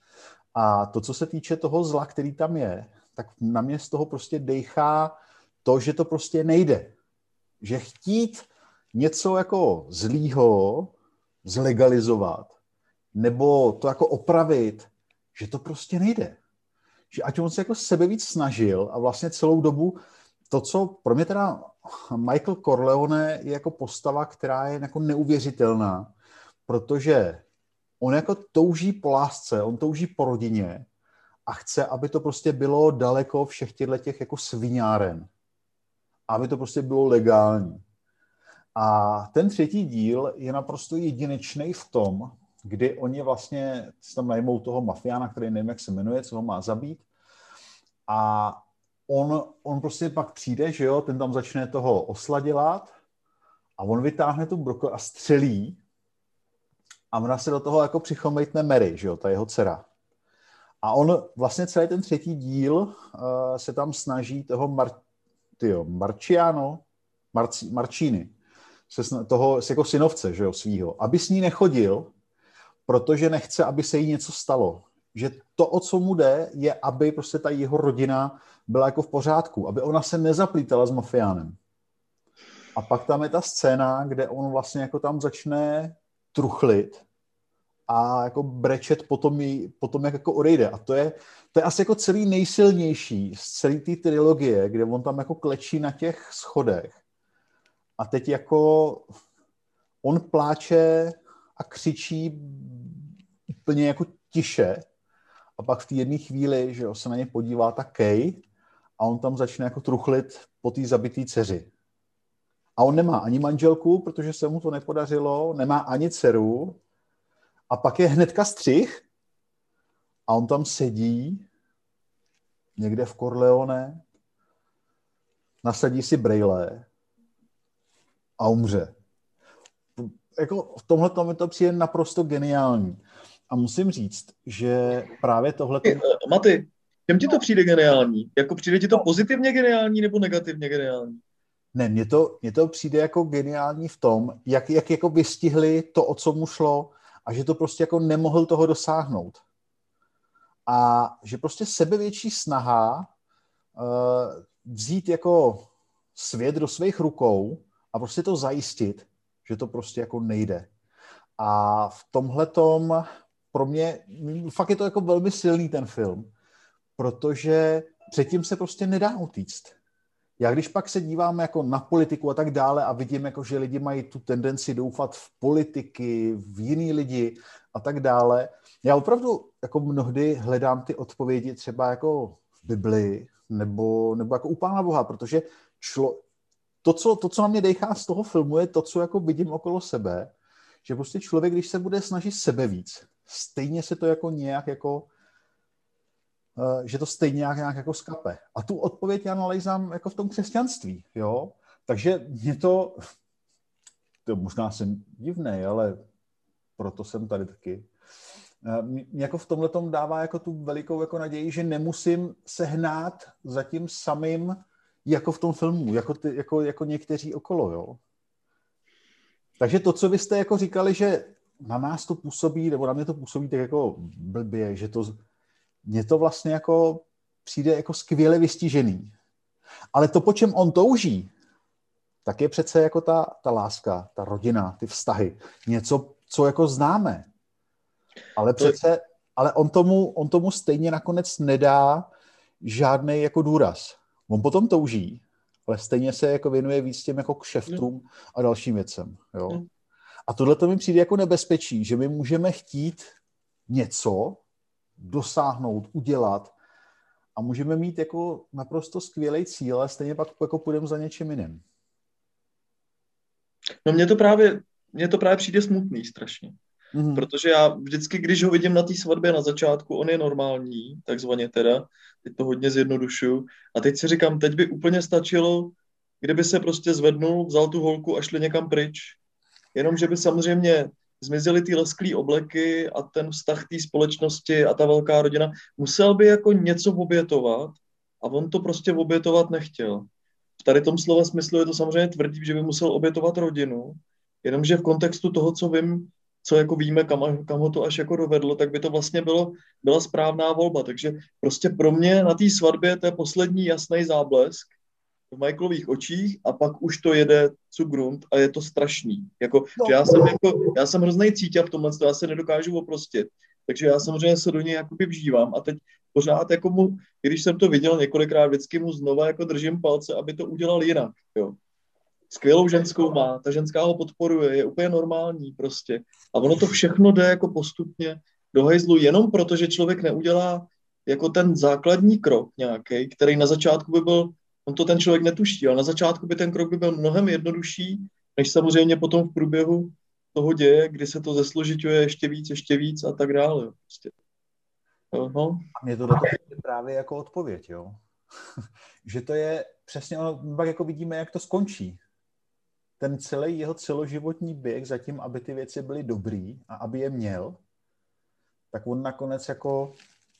A to, co se týče toho zla, který tam je, tak na mě z toho prostě dejchá to, že to prostě nejde. Že chtít něco jako zlýho zlegalizovat, nebo to jako opravit, že to prostě nejde. Že ať on se jako sebe víc snažil a vlastně celou dobu to, co pro mě teda Michael Corleone je jako postava, která je jako neuvěřitelná, protože on jako touží po lásce, on touží po rodině a chce, aby to prostě bylo daleko všech těch jako sviňáren. Aby to prostě bylo legální. A ten třetí díl je naprosto jedinečný v tom, kdy oni vlastně tam najmou toho mafiána, který nevím, jak se jmenuje, co ho má zabít. A on, on prostě pak přijde, že jo, ten tam začne toho osla dělat a on vytáhne tu broko a střelí a ona se do toho jako přichomejtne Mary, že jo, ta jeho dcera. A on vlastně celý ten třetí díl uh, se tam snaží toho Mar, tyjo, Marciano, Marci, Marcini, se sna, toho jako synovce, že jo, svýho, aby s ní nechodil, protože nechce, aby se jí něco stalo. Že to, o co mu jde, je, aby prostě ta jeho rodina byla jako v pořádku, aby ona se nezaplítala s mafiánem. A pak tam je ta scéna, kde on vlastně jako tam začne truchlit a jako brečet potom, jí, potom jak jako odejde. A to je, to je asi jako celý nejsilnější z celé té trilogie, kde on tam jako klečí na těch schodech. A teď jako on pláče a křičí úplně jako tiše a pak v té jedné chvíli, že jo, se na ně podívá ta Kay a on tam začne jako truchlit po té zabitý dceři. A on nemá ani manželku, protože se mu to nepodařilo, nemá ani dceru a pak je hnedka střih a on tam sedí někde v Corleone, nasadí si brejle a umře. Jako v tomhle tomu to přijde naprosto geniální. A musím říct, že právě tohle... Maty, čem ti to přijde geniální? Jako přijde ti to pozitivně geniální nebo negativně geniální? Ne, mně to, mně to přijde jako geniální v tom, jak, jak jako vystihli to, o co mu šlo a že to prostě jako nemohl toho dosáhnout. A že prostě sebevětší snaha uh, vzít jako svět do svých rukou a prostě to zajistit, že to prostě jako nejde. A v tomhletom pro mě, fakt je to jako velmi silný ten film, protože předtím se prostě nedá utíct. Já když pak se dívám jako na politiku a tak dále a vidím, jako, že lidi mají tu tendenci doufat v politiky, v jiný lidi a tak dále, já opravdu jako mnohdy hledám ty odpovědi třeba jako v Biblii nebo, nebo jako u Pána Boha, protože člo, to, co, to, co na mě dejchá z toho filmu, je to, co jako vidím okolo sebe, že prostě člověk, když se bude snažit sebe víc, stejně se to jako nějak jako, uh, že to stejně nějak, nějak jako skape. A tu odpověď já nalejzám jako v tom křesťanství, jo. Takže mě to, to možná jsem divnej, ale proto jsem tady taky. Uh, mě jako v tomhletom dává jako tu velikou jako naději, že nemusím se hnát za tím samým, jako v tom filmu, jako, ty, jako, jako někteří okolo, jo. Takže to, co vy jste jako říkali, že na nás to působí, nebo na mě to působí tak jako blbě, že to, mně to vlastně jako přijde jako skvěle vystižený. Ale to, po čem on touží, tak je přece jako ta, ta láska, ta rodina, ty vztahy. Něco, co jako známe. Ale přece, ale on tomu, on tomu stejně nakonec nedá žádný jako důraz. On potom touží, ale stejně se jako věnuje víc těm jako kšeftům a dalším věcem. Jo? A tohle to mi přijde jako nebezpečí, že my můžeme chtít něco dosáhnout, udělat a můžeme mít jako naprosto skvělý cíl, ale stejně pak jako půjdeme za něčím jiným. No mně to právě, mně to právě přijde smutný strašně. Mm-hmm. Protože já vždycky, když ho vidím na té svatbě na začátku, on je normální, takzvaně teda, teď to hodně zjednodušuju, a teď si říkám, teď by úplně stačilo, kdyby se prostě zvednul, vzal tu holku a šli někam pryč. Jenomže by samozřejmě zmizely ty lesklý obleky a ten vztah té společnosti a ta velká rodina, musel by jako něco obětovat a on to prostě obětovat nechtěl. V tady tom slova smyslu je to samozřejmě tvrdí, že by musel obětovat rodinu, jenomže v kontextu toho, co vím, co jako víme, kam, kam ho to až jako dovedlo, tak by to vlastně bylo, byla správná volba. Takže prostě pro mě na té svatbě to je poslední jasný záblesk v Michaelových očích a pak už to jede zu Grund a je to strašný. Jako, no. že já jsem, jako, já jsem hroznej cíťa v tomhle, já se nedokážu oprostit. Takže já samozřejmě se do něj jakoby vžívám a teď pořád jako mu, když jsem to viděl několikrát, vždycky mu znova jako držím palce, aby to udělal jinak. Jo. skvělou ženskou má, ta ženská ho podporuje, je úplně normální prostě. A ono to všechno jde jako postupně do hajzlu jenom proto, že člověk neudělá jako ten základní krok nějaký, který na začátku by byl, on to ten člověk netuší, ale na začátku by ten krok by byl mnohem jednodušší, než samozřejmě potom v průběhu toho děje, kdy se to zesložiťuje ještě víc, ještě víc a tak dále. Prostě. No. A mě to do toho právě jako odpověď, jo. Že to je přesně ono, pak jako vidíme, jak to skončí. Ten celý jeho celoživotní běh zatím, aby ty věci byly dobrý a aby je měl, tak on nakonec jako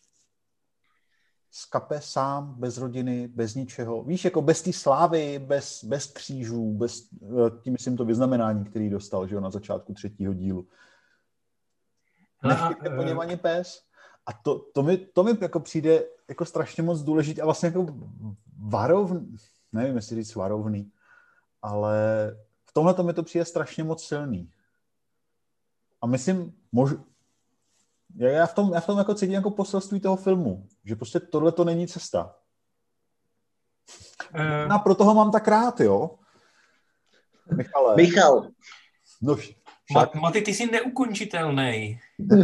skape sám, bez rodiny, bez ničeho. Víš, jako bez té slávy, bez, bez křížů, bez, tím myslím to vyznamenání, který dostal, že jo, na začátku třetího dílu. Nechtějte po něm ani pes. A to, to, mi, to mi jako přijde jako strašně moc důležité a vlastně jako varovný, nevím, jestli říct varovný, ale v tomhle to mi to přijde strašně moc silný. A myslím, mož, já v tom, já v tom jako cítím jako poselství toho filmu, že prostě tohle to není cesta. Uh, a proto ho mám tak rád, jo? Michale. Michal. No, Ma- Maty, ty jsi neukončitelnej.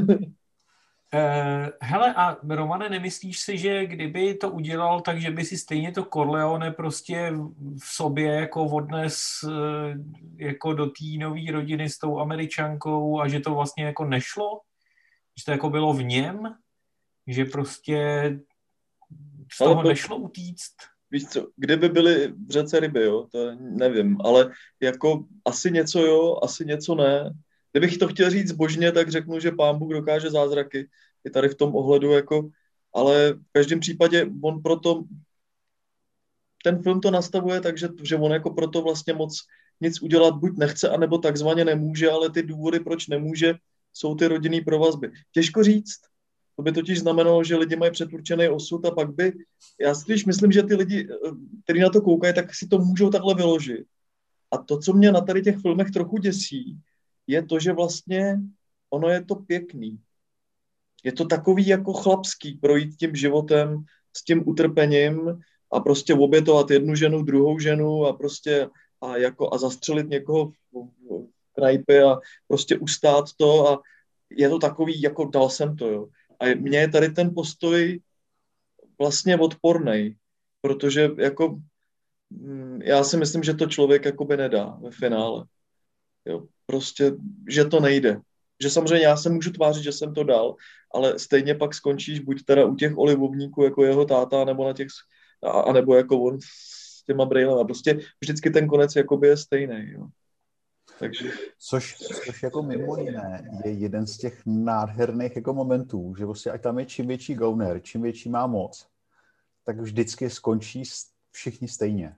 Uh, hele, a Romane, nemyslíš si, že kdyby to udělal, tak že by si stejně to Corleone prostě v sobě jako odnes uh, jako do té nový rodiny s tou Američankou a že to vlastně jako nešlo? Že to jako bylo v něm? Že prostě z toho to, nešlo utíct? Víš co, kdyby byly v řece ryby, jo, to nevím, ale jako asi něco jo, asi něco ne. Kdybych to chtěl říct zbožně, tak řeknu, že Pán Bůh dokáže zázraky. I tady v tom ohledu, jako, ale v každém případě on proto, ten film to nastavuje tak, že, že on jako proto vlastně moc nic udělat buď nechce, anebo takzvaně nemůže, ale ty důvody, proč nemůže, jsou ty rodinný provazby. Těžko říct. To by totiž znamenalo, že lidi mají předurčený osud a pak by, já si totiž myslím, že ty lidi, kteří na to koukají, tak si to můžou takhle vyložit. A to, co mě na tady těch filmech trochu děsí, je to, že vlastně ono je to pěkný. Je to takový jako chlapský projít tím životem s tím utrpením a prostě obětovat jednu ženu, druhou ženu a prostě a, jako, a zastřelit někoho v, v knajpě a prostě ustát to a je to takový, jako dal jsem to, jo. A mně je tady ten postoj vlastně odpornej, protože jako já si myslím, že to člověk jakoby nedá ve finále. Jo, prostě, že to nejde. Že samozřejmě já se můžu tvářit, že jsem to dal, ale stejně pak skončíš buď teda u těch olivovníků jako jeho táta, nebo na těch, a, a nebo jako on s těma brejlema. Prostě vždycky ten konec jakoby je stejný. Jo. Takže... Což, což jako mimo jiné je jeden z těch nádherných jako momentů, že prostě ať tam je čím větší gauner, čím větší má moc, tak vždycky skončí všichni stejně.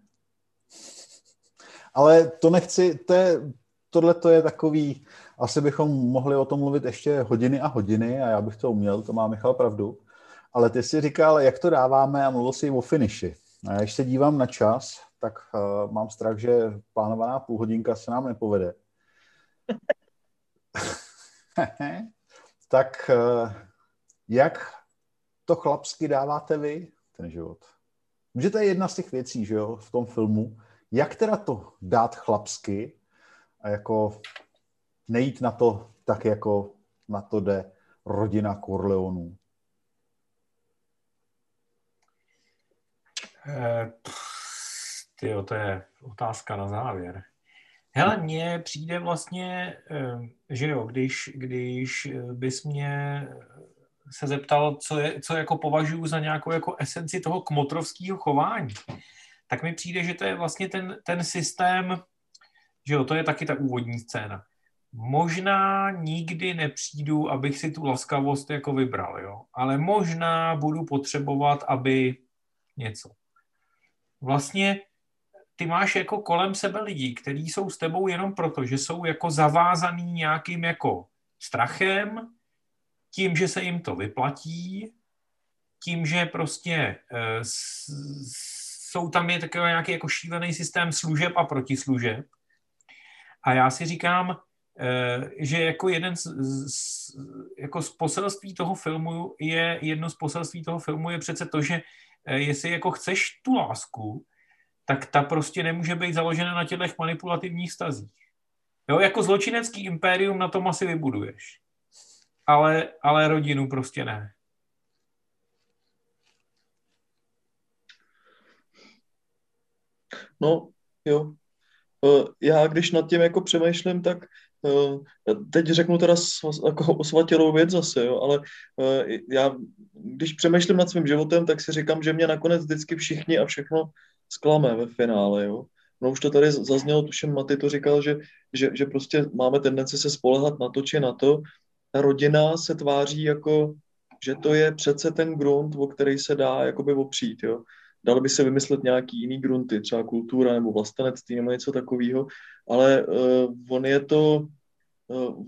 Ale to nechci, to je, tohle to je takový, asi bychom mohli o tom mluvit ještě hodiny a hodiny a já bych to uměl, to má Michal pravdu. Ale ty jsi říkal, jak to dáváme a mluvil jsi o finiši. A když se dívám na čas, tak uh, mám strach, že plánovaná půl hodinka se nám nepovede. Tak uh, jak to chlapsky dáváte vy, ten život? Že to je jedna z těch věcí, že jo, v tom filmu. Jak teda to dát chlapsky a jako nejít na to tak, jako na to jde rodina Corleonů? Eh, tyjo, to je otázka na závěr. Hele, mně přijde vlastně, že jo, když, když bys mě se zeptal, co, je, co jako považuji za nějakou jako esenci toho kmotrovského chování, tak mi přijde, že to je vlastně ten, ten systém, že jo, to je taky ta úvodní scéna. Možná nikdy nepřijdu, abych si tu laskavost jako vybral, jo, ale možná budu potřebovat, aby něco. Vlastně ty máš jako kolem sebe lidi, kteří jsou s tebou jenom proto, že jsou jako zavázaný nějakým jako strachem, tím, že se jim to vyplatí, tím, že prostě e, s, jsou tam je takový nějaký jako šílený systém služeb a protislužeb. A já si říkám, e, že jako jeden z, z, jako z poselství toho filmu je, jedno z poselství toho filmu je přece to, že e, jestli jako chceš tu lásku, tak ta prostě nemůže být založena na těchto manipulativních vztazích. Jo, jako zločinecký impérium na tom asi vybuduješ. Ale, ale rodinu prostě ne. No, jo. Já když nad tím jako přemýšlím, tak teď řeknu teda jako osvatělou věc zase, jo, ale já když přemýšlím nad svým životem, tak si říkám, že mě nakonec vždycky všichni a všechno zklame ve finále, jo. No už to tady zaznělo, tuším, Maty to říkal, že, že, že prostě máme tendenci se spolehat na to, či na to. Ta rodina se tváří jako, že to je přece ten grunt, o který se dá jakoby opřít, jo. Dalo by se vymyslet nějaký jiný grunty, třeba kultura nebo vlastenectví nebo něco takového, ale uh, on je to... Uh,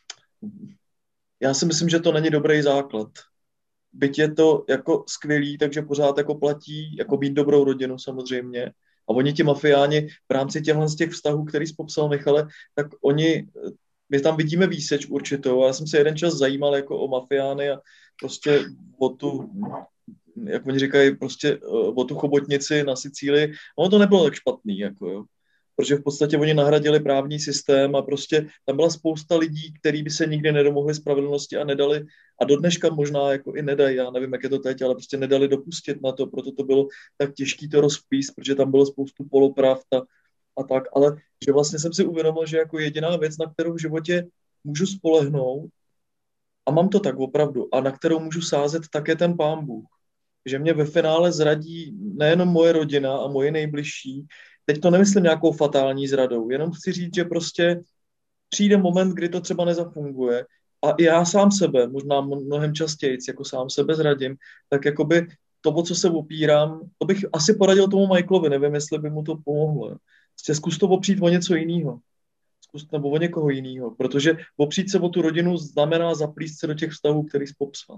já si myslím, že to není dobrý základ. Byť je to jako skvělý, takže pořád jako platí, jako být dobrou rodinu samozřejmě. A oni ti mafiáni v rámci těchto z těch vztahů, který jsi popsal, Michale, tak oni, my tam vidíme výseč určitou. Já jsem se jeden čas zajímal jako o mafiány a prostě o tu, jak oni říkají, prostě o tu chobotnici na Sicílii. Ono to nebylo tak špatný, jako jo. Protože v podstatě oni nahradili právní systém a prostě tam byla spousta lidí, kteří by se nikdy nedomohli spravedlnosti a nedali, a do dneška možná jako i nedají, já nevím, jak je to teď, ale prostě nedali dopustit na to, proto to bylo tak těžký to rozpíst, protože tam bylo spoustu polopravd a, a tak, ale že vlastně jsem si uvědomil, že jako jediná věc, na kterou v životě můžu spolehnout, a mám to tak opravdu, a na kterou můžu sázet, tak je ten Pán Bůh. Že mě ve finále zradí nejenom moje rodina a moje nejbližší. Teď to nemyslím nějakou fatální zradou, jenom chci říct, že prostě přijde moment, kdy to třeba nezafunguje a i já sám sebe, možná mnohem častěji, jako sám sebe zradím, tak jakoby to, o co se opírám, to bych asi poradil tomu Michaelovi, nevím, jestli by mu to pomohlo. Prostě zkus to opřít o něco jiného. Zkus, nebo o někoho jiného, protože opřít se o tu rodinu znamená zaplíst se do těch vztahů, který jsi popsal.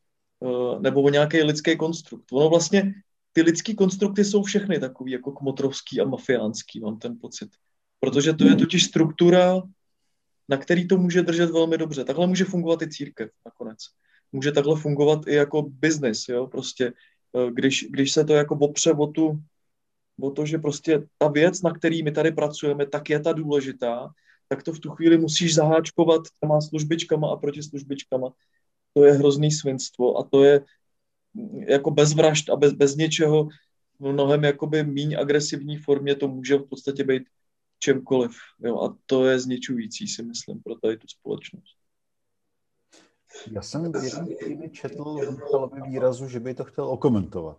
Nebo o nějaký lidský konstrukt. Ono vlastně, ty lidský konstrukty jsou všechny takový jako kmotrovský a mafiánský, mám ten pocit. Protože to je totiž struktura, na který to může držet velmi dobře. Takhle může fungovat i církev nakonec. Může takhle fungovat i jako business, jo, prostě, když, když se to jako opře o tu, o to, že prostě ta věc, na který my tady pracujeme, tak je ta důležitá, tak to v tu chvíli musíš zaháčkovat těma službičkama a protislužbičkama. To je hrozný svinstvo a to je jako bez vražd a bez, bez něčeho v mnohem jakoby míň agresivní formě to může v podstatě být čemkoliv. Jo? A to je zničující, si myslím, pro tady tu společnost. Já jsem jeden chvíli četl v výrazu, že by to chtěl okomentovat.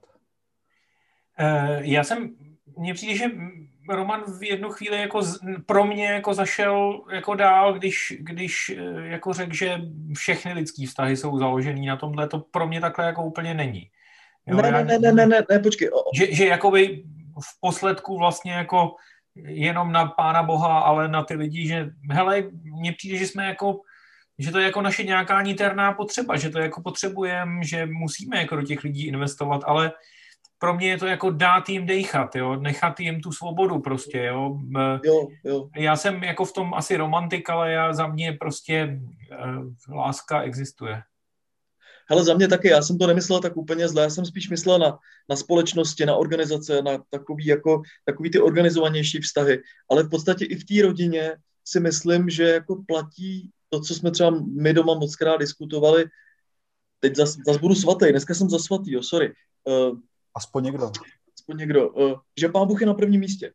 Uh, já jsem, mně přijde, že Roman v jednu chvíli jako z, pro mě jako zašel jako dál, když, když jako řekl, že všechny lidský vztahy jsou založený na tomhle, to pro mě takhle jako úplně není. Jo, ne, já, ne, ne, ne, ne, ne, počkej. Že, že jakoby v posledku vlastně jako jenom na Pána Boha, ale na ty lidi, že hele, mně přijde, že jsme jako, že to je jako naše nějaká niterná potřeba, že to jako potřebujeme, že musíme jako do těch lidí investovat, ale pro mě je to jako dát jim dejchat, jo, nechat jim tu svobodu prostě, jo. Jo, jo. Já jsem jako v tom asi romantik, ale já za mě prostě uh, láska existuje. Hele, za mě taky, já jsem to nemyslel tak úplně zle, já jsem spíš myslel na, na společnosti, na organizace, na takový, jako, takový ty organizovanější vztahy, ale v podstatě i v té rodině si myslím, že jako platí to, co jsme třeba my doma mockrát diskutovali, teď zas, zas budu svatý, dneska jsem za svatý, jo, sorry. Uh, Aspoň někdo. Aspoň někdo. Uh, že Pán Bůh je na prvním místě.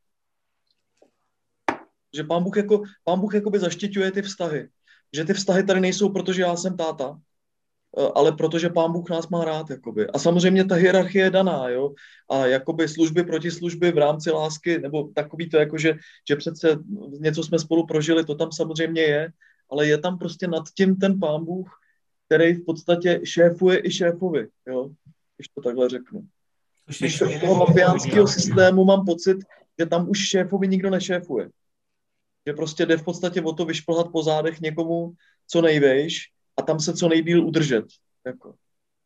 Že Pán Bůh, jako, Pán Bůh jakoby zaštiťuje ty vztahy. Že ty vztahy tady nejsou, protože já jsem táta, uh, ale protože Pán Bůh nás má rád. Jakoby. A samozřejmě ta hierarchie je daná. Jo? A jakoby služby proti služby v rámci lásky, nebo takový to, jako že, že přece něco jsme spolu prožili, to tam samozřejmě je, ale je tam prostě nad tím ten Pán Bůh, který v podstatě šéfuje i šéfovi. Jo? Když to takhle řeknu. Když z toho mafiánského systému mám pocit, že tam už šéfovi nikdo nešéfuje. Že prostě jde v podstatě o to vyšplhat po zádech někomu co nejvejš a tam se co nejdýl udržet. Jako.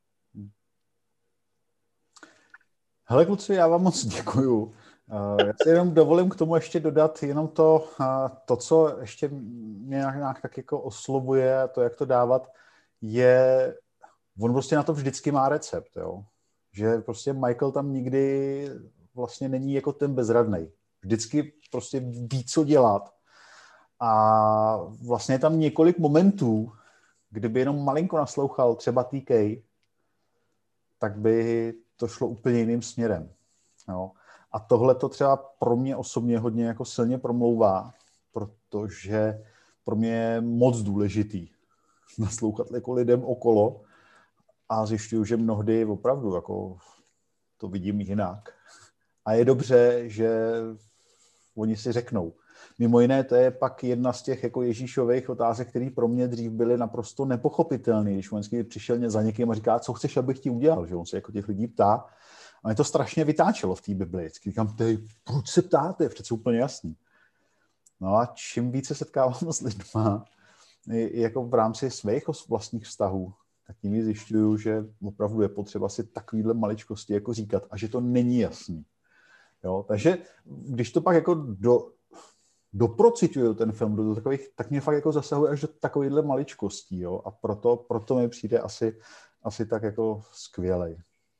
Hele kluci, já vám moc děkuju. Já si jenom dovolím k tomu ještě dodat jenom to, to co ještě mě nějak tak jako oslovuje, to, jak to dávat, je, on prostě na to vždycky má recept, jo. Že prostě Michael tam nikdy vlastně není jako ten bezradnej. Vždycky prostě ví, co dělat. A vlastně je tam několik momentů, kdyby jenom malinko naslouchal třeba T K, tak by to šlo úplně jiným směrem. Jo. A tohle to třeba pro mě osobně hodně jako silně promlouvá, protože pro mě je moc důležitý naslouchat jako lidem okolo a zjišťuju, že mnohdy opravdu jako to vidím jinak. A je dobře, že oni si řeknou. Mimo jiné, to je pak jedna z těch jako Ježíšových otázek, které pro mě dřív byly naprosto nepochopitelné, když on přišel za někým a říká, co chceš, abych ti udělal, že on se jako těch lidí ptá. A mě to strašně vytáčelo v té Bibli. Vždycky říkám, tej, proč se ptáte, je přece úplně jasný. No a čím více setkávám s lidma, jako v rámci svých vlastních vztahů, tak tím zjišťuju, že opravdu je potřeba si takovýhle maličkosti jako říkat a že to není jasný. Jo? Takže když to pak jako do, doprocituju ten film do takových, tak mě fakt jako zasahuje až do takovýchhle maličkostí. Jo? A proto, proto mi přijde asi, asi tak jako skvělej.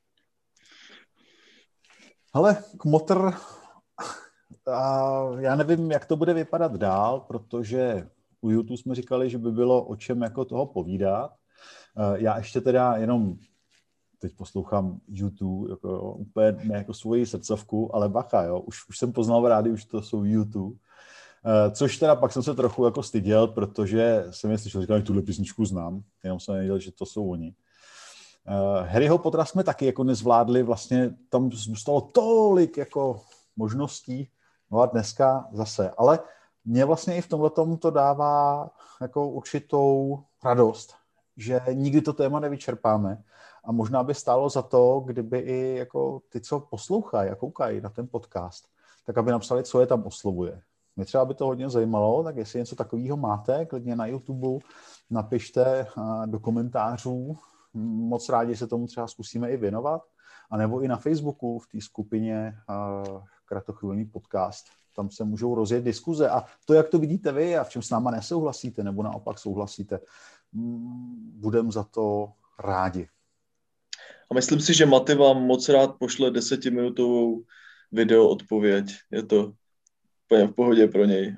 Hele, Kmotr, a já nevím, jak to bude vypadat dál, protože u YouTube jsme říkali, že by bylo o čem jako toho povídat. Já ještě teda jenom teď poslouchám YouTube, jako, jo, úplně ne jako svoji srdcovku, ale bacha, jo, už, už jsem poznal v rádiu, už to jsou YouTube. Což teda pak jsem se trochu jako styděl, protože jsem je slyšel, říkal, že tuhle písničku znám, jenom jsem nevěděl, že to jsou oni. Uh, Harryho Pottera jsme taky jako nezvládli, vlastně tam zůstalo tolik jako možností, no a dneska zase, ale mě vlastně i v tomhletom to dává jako určitou radost, že nikdy to téma nevyčerpáme a možná by stálo za to, kdyby i jako ty, co poslouchají a koukají na ten podcast, tak aby napsali, co je tam oslovuje. Mě třeba by to hodně zajímalo, tak jestli něco takového máte, klidně na YouTube napište do komentářů. Moc rádi se tomu třeba zkusíme i věnovat. A nebo i na Facebooku v té skupině uh, Kratochvílný podcast. Tam se můžou rozjet diskuze. A to, jak to vidíte vy a v čem s náma nesouhlasíte, nebo naopak souhlasíte, budem za to rádi. A myslím si, že Maty vám moc rád pošle desetiminutovou video odpověď. Je to úplně v pohodě pro něj.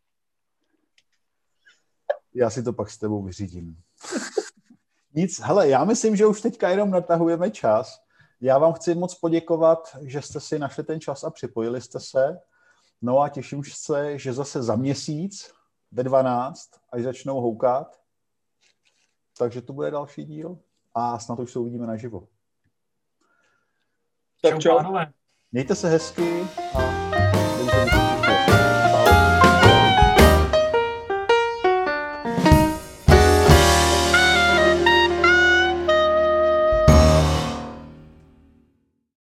Já si to pak s tebou vyřídím. Nic, hele, já myslím, že už teďka jenom natahujeme čas. Já vám chci moc poděkovat, že jste si našli ten čas a připojili jste se. No a těším se, že zase za měsíc ve dvanáct, až začnou houkat. Takže to bude další díl a snad už se uvidíme naživo. Tak čau. Čau, pánové. Mějte se hezky a